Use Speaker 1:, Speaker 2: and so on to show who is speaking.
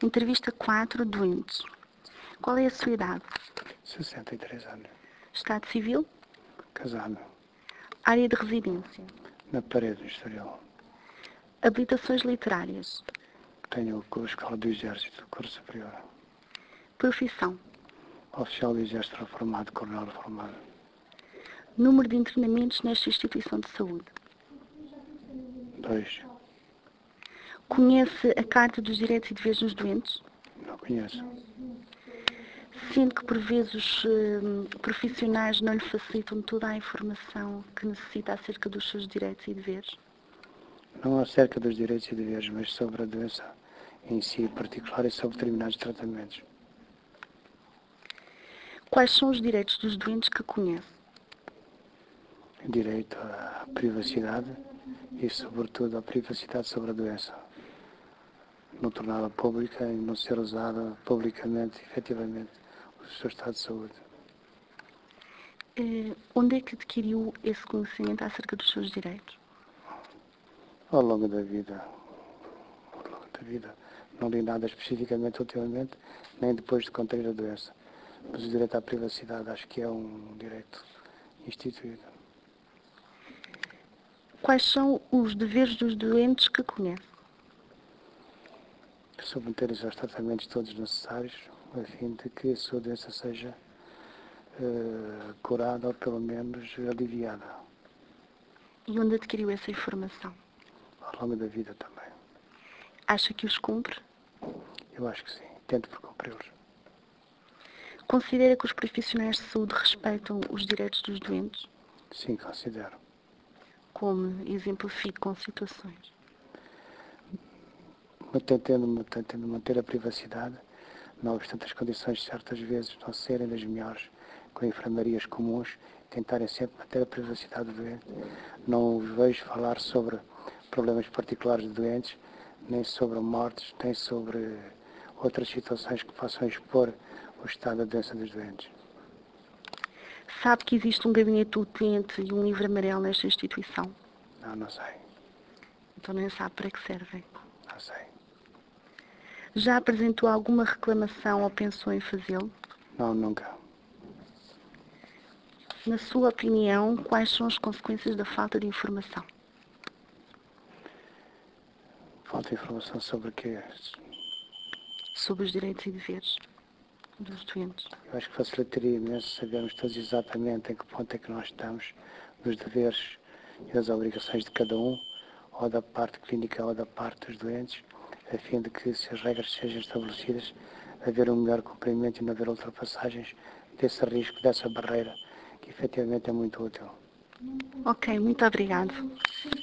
Speaker 1: Entrevista 4, doentes. Qual é a sua idade?
Speaker 2: 63 anos.
Speaker 1: Estado civil?
Speaker 2: Casado.
Speaker 1: Área de residência?
Speaker 2: Na parede do Estoril.
Speaker 1: Habilitações literárias?
Speaker 2: Tenho a Escola do Exército, curso superior.
Speaker 1: Profissão?
Speaker 2: Oficial do Exército reformado, coronel reformado.
Speaker 1: Número de internamentos nesta instituição de saúde?
Speaker 2: 2.
Speaker 1: Conhece a Carta dos Direitos e Deveres dos Doentes?
Speaker 2: Não conheço.
Speaker 1: Sendo que por vezes os profissionais não lhe facilitam toda a informação que necessita acerca dos seus direitos e deveres?
Speaker 2: Não acerca dos direitos e deveres, mas sobre a doença em si particular e sobre determinados tratamentos.
Speaker 1: Quais são os direitos dos doentes que conhece?
Speaker 2: Direito à privacidade e, sobretudo, à privacidade sobre a doença. Não torná-la pública e não ser usada publicamente, efetivamente, o seu estado de saúde.
Speaker 1: Onde é que adquiriu esse conhecimento acerca dos seus direitos?
Speaker 2: Ao longo da vida. Não li nada especificamente ultimamente, nem depois de contrair a doença. Mas o direito à privacidade acho que é um direito instituído.
Speaker 1: Quais são os deveres dos doentes que conhece?
Speaker 2: Submeter-se aos tratamentos todos necessários, a fim de que a sua doença seja curada ou pelo menos aliviada.
Speaker 1: E onde adquiriu essa informação?
Speaker 2: Ao longo da vida também.
Speaker 1: Acha que os cumpre?
Speaker 2: Eu acho que sim. Tento por cumpri-los.
Speaker 1: Considera que os profissionais de saúde respeitam os direitos dos doentes?
Speaker 2: Sim, considero.
Speaker 1: Como exemplifique com situações?
Speaker 2: Tentando manter a privacidade, não obstante as condições certas vezes não serem das melhores, com enfermarias comuns, tentarem sempre manter a privacidade do doente. Não os vejo falar sobre problemas particulares de doentes, nem sobre mortes, nem sobre outras situações que possam expor o estado da doença dos doentes.
Speaker 1: Sabe que existe um gabinete utente e um livro amarelo nesta instituição?
Speaker 2: Não sei.
Speaker 1: Então nem sabe para que servem.
Speaker 2: Não sei.
Speaker 1: Já apresentou alguma reclamação ou pensou em fazê-lo?
Speaker 2: Não, nunca.
Speaker 1: Na sua opinião, quais são as consequências da falta de informação?
Speaker 2: Falta informação sobre o quê?
Speaker 1: Sobre os direitos e deveres dos doentes.
Speaker 2: Eu acho que facilitaria imenso sabermos todos exatamente em que ponto é que nós estamos dos deveres e das obrigações de cada um, ou da parte clínica ou da parte dos doentes, a fim de que, se as regras sejam estabelecidas, haver um melhor cumprimento e não haver ultrapassagens desse risco, dessa barreira, que efetivamente é muito útil.
Speaker 1: Ok, muito obrigado.